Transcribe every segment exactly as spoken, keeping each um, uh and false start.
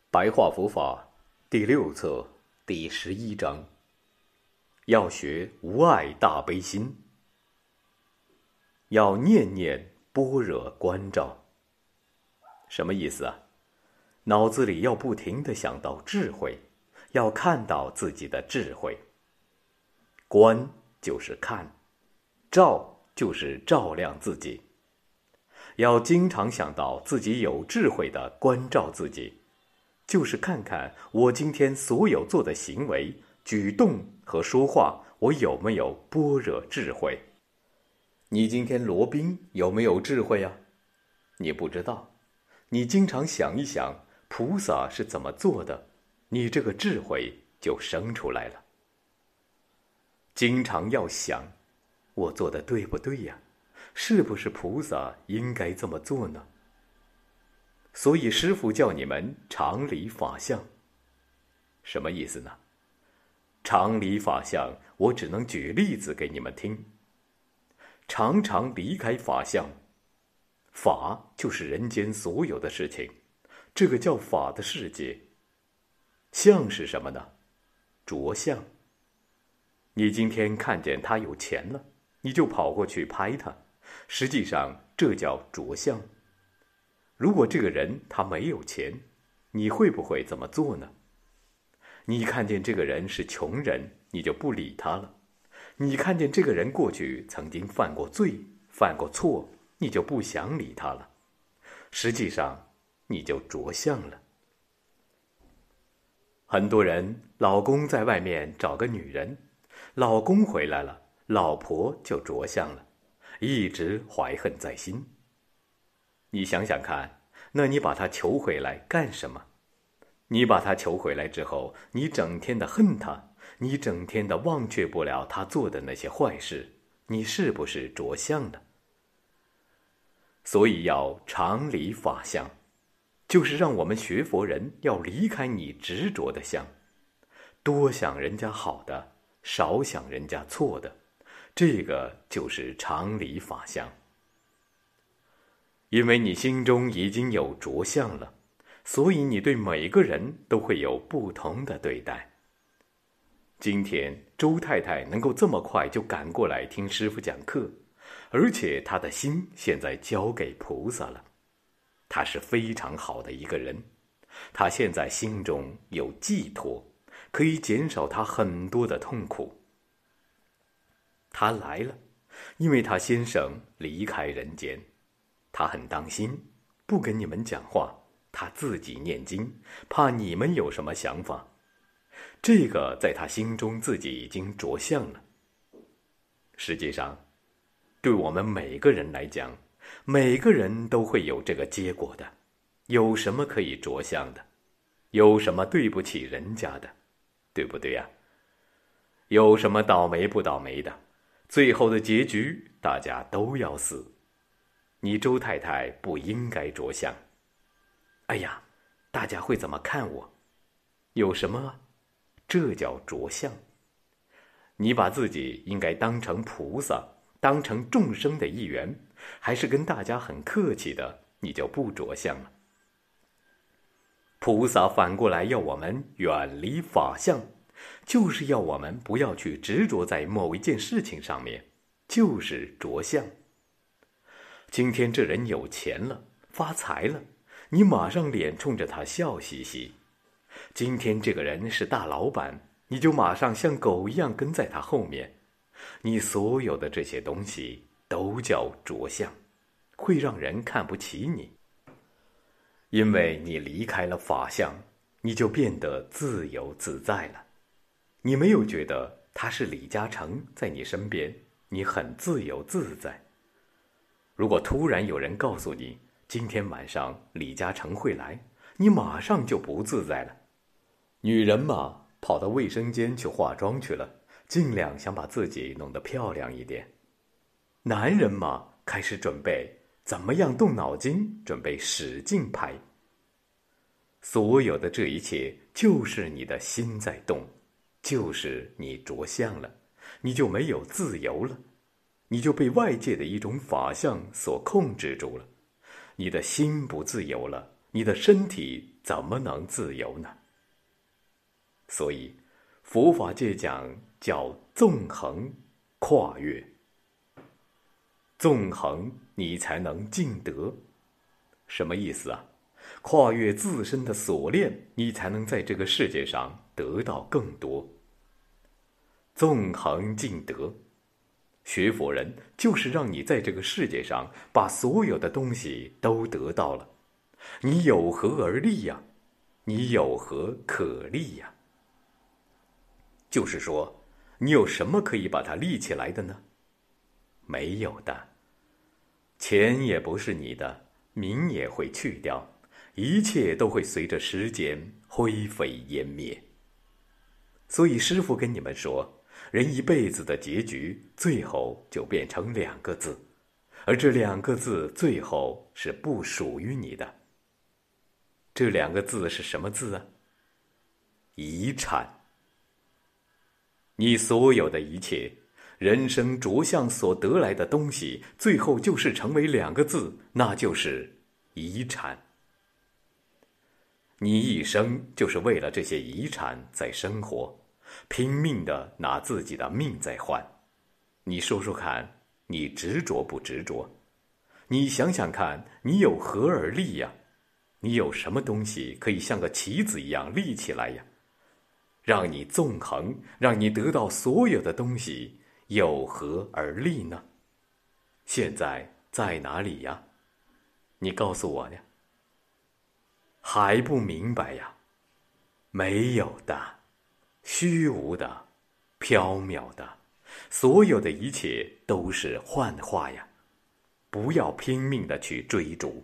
白话佛法第六册第十一章，要学无碍大悲心，要念念般若观照。什么意思啊？脑子里要不停地想到智慧，要看到自己的智慧。观就是看，照就是照亮自己。要经常想到自己有智慧地关照自己，就是看看我今天所有做的行为、举动和说话，我有没有般若智慧。你今天罗宾有没有智慧啊？你不知道。你经常想一想菩萨是怎么做的，你这个智慧就生出来了。经常要想，我做的对不对呀？是不是菩萨应该这么做呢？所以师父叫你们常离法相。什么意思呢？常离法相，我只能举例子给你们听。常常离开法相，法就是人间所有的事情，这个叫法的世界。相是什么呢？着相。你今天看见他有钱了，你就跑过去拍他，实际上这叫着相。如果这个人他没有钱，你会不会这么做呢？你看见这个人是穷人，你就不理他了。你看见这个人过去曾经犯过罪、犯过错，你就不想理他了。实际上，你就着相了。很多人，老公在外面找个女人，老公回来了，老婆就着相了，一直怀恨在心。你想想看，那你把他求回来干什么？你把他求回来之后，你整天的恨他，你整天的忘却不了他做的那些坏事，你是不是着相了？所以要常离法相，就是让我们学佛人要离开你执着的相，多想人家好的，少想人家错的，这个就是常离法相。因为你心中已经有着相了，所以你对每个人都会有不同的对待。今天周太太能够这么快就赶过来听师父讲课，而且她的心现在交给菩萨了，她是非常好的一个人。她现在心中有寄托，可以减少她很多的痛苦。她来了，因为她先生离开人间，她很当心，不跟你们讲话，她自己念经，怕你们有什么想法。这个在她心中自己已经着相了。实际上，对我们每个人来讲，每个人都会有这个结果的。有什么可以着相的？有什么对不起人家的？对不对呀？有什么倒霉不倒霉的？最后的结局，大家都要死。你周太太不应该着相。哎呀，大家会怎么看我？有什么？这叫着相。你把自己应该当成菩萨，当成众生的一员，还是跟大家很客气的，你就不着相了。菩萨反过来要我们远离法相，就是要我们不要去执着在某一件事情上面，就是着相。今天这人有钱了，发财了，你马上脸冲着他笑嘻嘻。今天这个人是大老板，你就马上像狗一样跟在他后面。你所有的这些东西都叫着相，会让人看不起你。因为你离开了法相，你就变得自由自在了。你没有觉得他是李嘉诚在你身边，你很自由自在。如果突然有人告诉你，今天晚上李嘉诚会来，你马上就不自在了。女人嘛，跑到卫生间去化妆去了，尽量想把自己弄得漂亮一点。男人嘛，开始准备怎么样动脑筋，准备使劲拍。所有的这一切，就是你的心在动，就是你着相了，你就没有自由了，你就被外界的一种法相所控制住了。你的心不自由了， 你的身体怎么能自由呢？所以，佛法界讲叫纵横跨越。纵横，你才能尽德。什么意思啊？跨越自身的锁链，你才能在这个世界上得到更多。纵横尽德，学佛人就是让你在这个世界上把所有的东西都得到了。你有何而立呀？你有何可立呀？就是说，你有什么可以把它立起来的呢？没有的。钱也不是你的，名也会去掉，一切都会随着时间灰飞烟灭。所以师父跟你们说，人一辈子的结局最后就变成两个字，而这两个字最后是不属于你的。这两个字是什么字啊？遗产。你所有的一切，人生着相所得来的东西，最后就是成为两个字，那就是遗产。你一生就是为了这些遗产在生活，拼命的拿自己的命在换。你说说看，你执着不执着？你想想看，你有何而立呀？你有什么东西可以像个棋子一样立起来呀？让你纵横，让你得到所有的东西，有何而立呢？现在在哪里呀？你告诉我呀。还不明白呀？没有的，虚无的，缥缈的，所有的一切都是幻化呀！不要拼命的去追逐。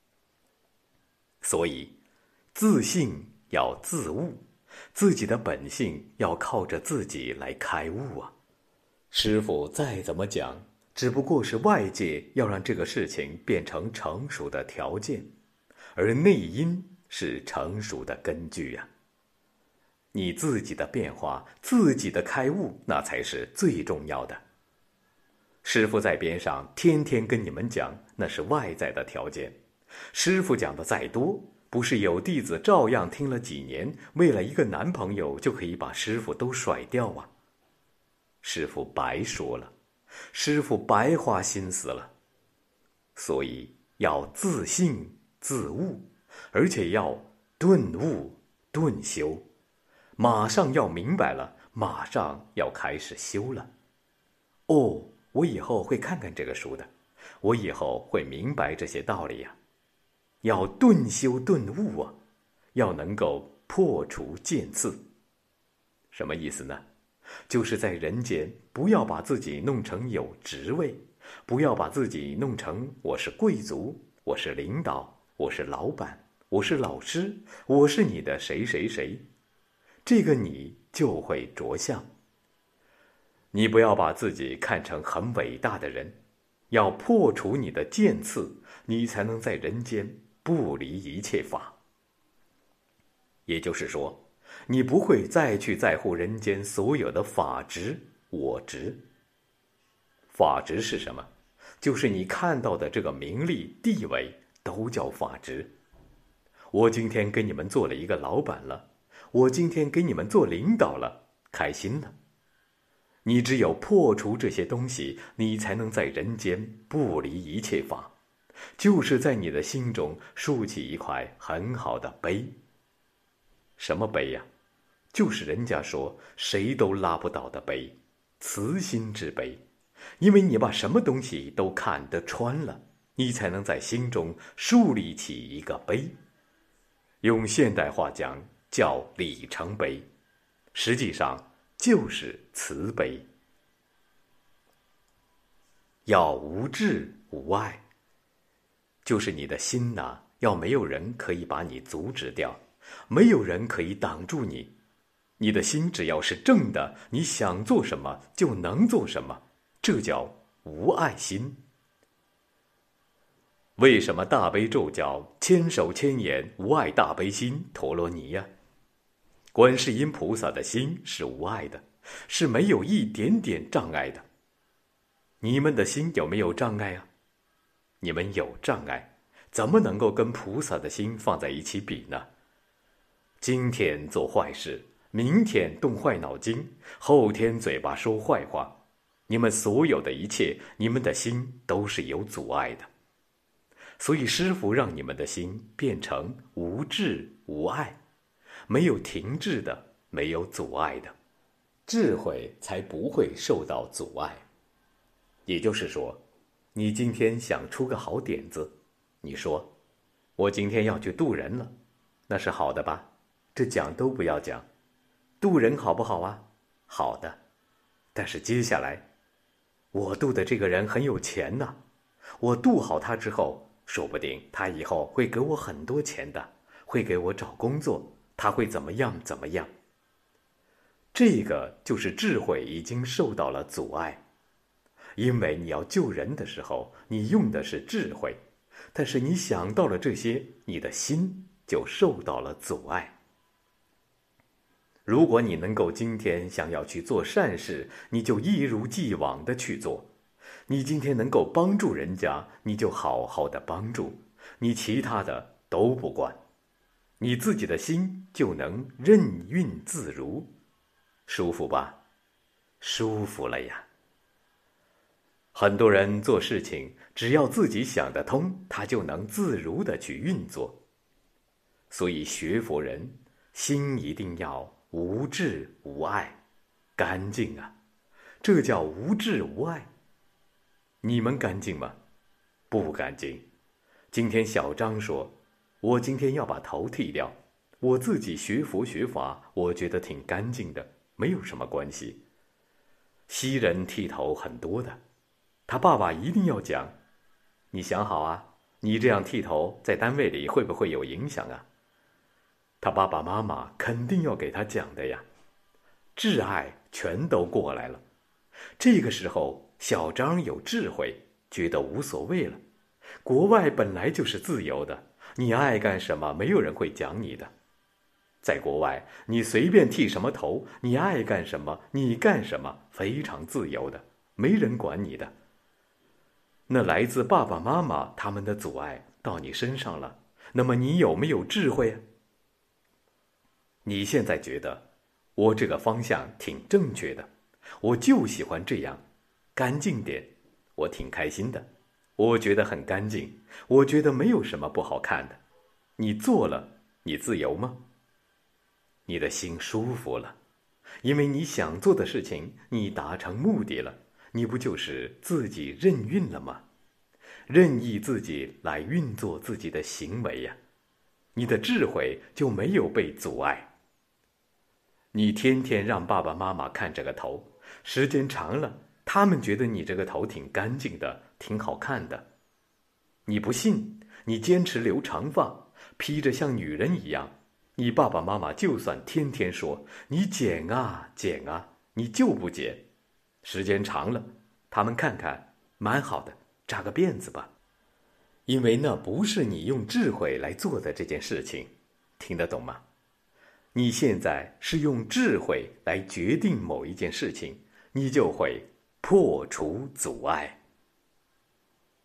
所以，自信要自悟。自己的本性要靠着自己来开悟啊！师父再怎么讲，只不过是外界要让这个事情变成成熟的条件，而内因是成熟的根据呀。你自己的变化，自己的开悟，那才是最重要的。师父在边上天天跟你们讲，那是外在的条件。师父讲的再多，不是有弟子照样听了几年，为了一个男朋友就可以把师父都甩掉啊？师父白说了，师父白花心思了。所以要自信自悟，而且要顿悟顿修，马上要明白了，马上要开始修了。哦，我以后会看看这个书的，我以后会明白这些道理呀。要顿修顿悟啊，要能够破除见次。什么意思呢？就是在人间不要把自己弄成有职位，不要把自己弄成我是贵族，我是领导，我是老板，我是老师，我是你的谁谁谁，这个你就会着相。你不要把自己看成很伟大的人，要破除你的见次，你才能在人间不离一切法。也就是说，你不会再去在乎人间所有的法执、我执。法执是什么？就是你看到的这个名利、地位，都叫法执。我今天给你们做了一个老板了，我今天给你们做领导了，开心了。你只有破除这些东西，你才能在人间不离一切法。就是在你的心中竖起一块很好的碑。什么碑呀？就是人家说谁都拉不倒的碑，慈心之碑。因为你把什么东西都看得穿了，你才能在心中树立起一个碑。用现代话讲叫里程碑，实际上就是慈悲。要无智无爱，就是你的心呐、啊，要没有人可以把你阻止掉，没有人可以挡住你。你的心只要是正的，你想做什么就能做什么，这叫无爱心。为什么大悲咒叫千手千眼无碍大悲心陀罗尼呀？观世音菩萨的心是无碍的，是没有一点点障碍的。你们的心有没有障碍啊？你们有障碍， 怎么能够跟菩萨的心放在一起比呢？今天做坏事，明天动坏脑筋，后天嘴巴说坏话，你们所有的一切，你们的心都是有阻碍的。所以师父让你们的心变成无智无爱，没有停滞的，没有阻碍的，智慧才不会受到阻碍。也就是说，你今天想出个好点子，你说我今天要去渡人了，那是好的吧？这讲都不要讲，渡人好不好啊？好的。但是接下来，我渡的这个人很有钱呐，我渡好他之后，说不定他以后会给我很多钱的，会给我找工作，他会怎么样怎么样。这个就是智慧已经受到了阻碍。因为你要救人的时候，你用的是智慧，但是你想到了这些，你的心就受到了阻碍。如果你能够今天想要去做善事，你就一如既往的去做。你今天能够帮助人家，你就好好的帮助，你其他的都不管，你自己的心就能任运自如。舒服吧？舒服了呀。很多人做事情，只要自己想得通，他就能自如的去运作。所以学佛人心一定要无智无爱，干净啊，这叫无智无爱。你们干净吗？不干净。今天小张说，我今天要把头剃掉，我自己学佛学法，我觉得挺干净的，没有什么关系。西人剃头很多的，他爸爸一定要讲，你想好啊，你这样剃头在单位里会不会有影响啊？他爸爸妈妈肯定要给他讲的呀。挚爱全都过来了，这个时候小张有智慧，觉得无所谓了。国外本来就是自由的，你爱干什么没有人会讲你的。在国外你随便剃什么头，你爱干什么你干什么，非常自由的，没人管你的。那来自爸爸妈妈他们的阻碍到你身上了，那么你有没有智慧啊？你现在觉得我这个方向挺正确的，我就喜欢这样干净点，我挺开心的，我觉得很干净，我觉得没有什么不好看的。你做了，你自由吗？你的心舒服了，因为你想做的事情你达成目的了，你不就是自己任运了吗？任意自己来运作自己的行为呀，你的智慧就没有被阻碍。你天天让爸爸妈妈看这个头，时间长了，他们觉得你这个头挺干净的，挺好看的。你不信，你坚持留长发，披着像女人一样，你爸爸妈妈就算天天说你剪啊剪啊，你就不剪。时间长了，他们看看蛮好的，扎个辫子吧。因为那不是你用智慧来做的这件事情，听得懂吗？你现在是用智慧来决定某一件事情，你就会破除阻碍。